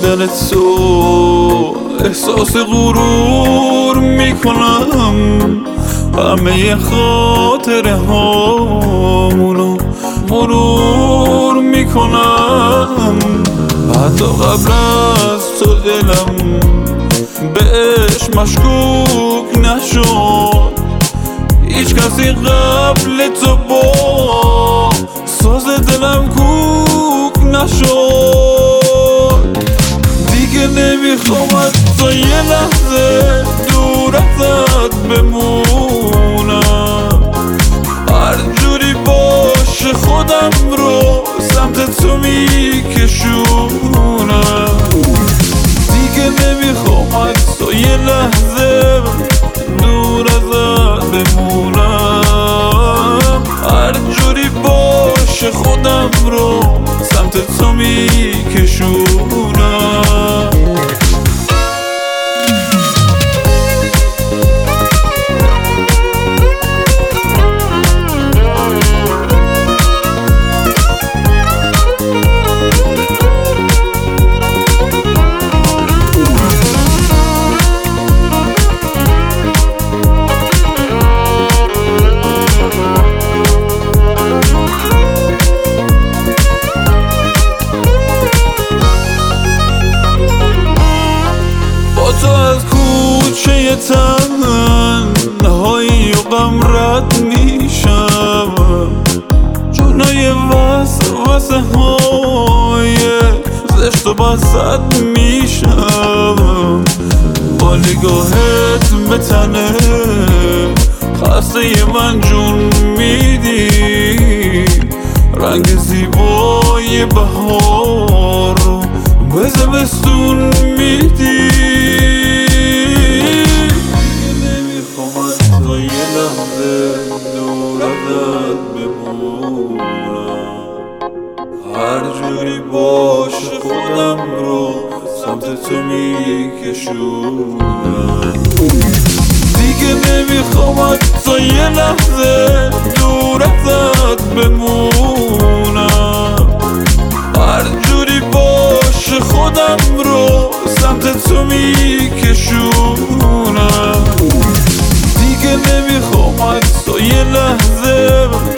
دیدن تو احساس غرور میکنم، همه خاطره هامونو مرور میکنم. حتی قبل از تو دلم بهش مشکوک نشد، هیچ کسی قبل تو با ساز دلم کوک نشد. دیگه نمیخوام از تو یه لحظه دور ازت بمونم، هر جوری باشه خودم رو سمت تو میکشونم. دیگه نمیخوام از تو یه لحظه دور ازت بمونم، هر جوری باشه خودم رو سمت تو میکشونم. تو از کوچه تنهایی و غم رد میشم، جونای وسوسه های زشت و بسد میشم. با نگاهت به تنه خسته من جون میدی، رنگ زیبای بهار رو به زمستون میدی. دور ازت بمونم، هر جوری باشه خودم رو سمت تو میکشونم. دیگه نمیخوام از تو یه لحظه دور ازت بمونم، هر جوری باشه خودم رو سمت تو میکشونم. دیگه نمیخوام از تو یه لحظه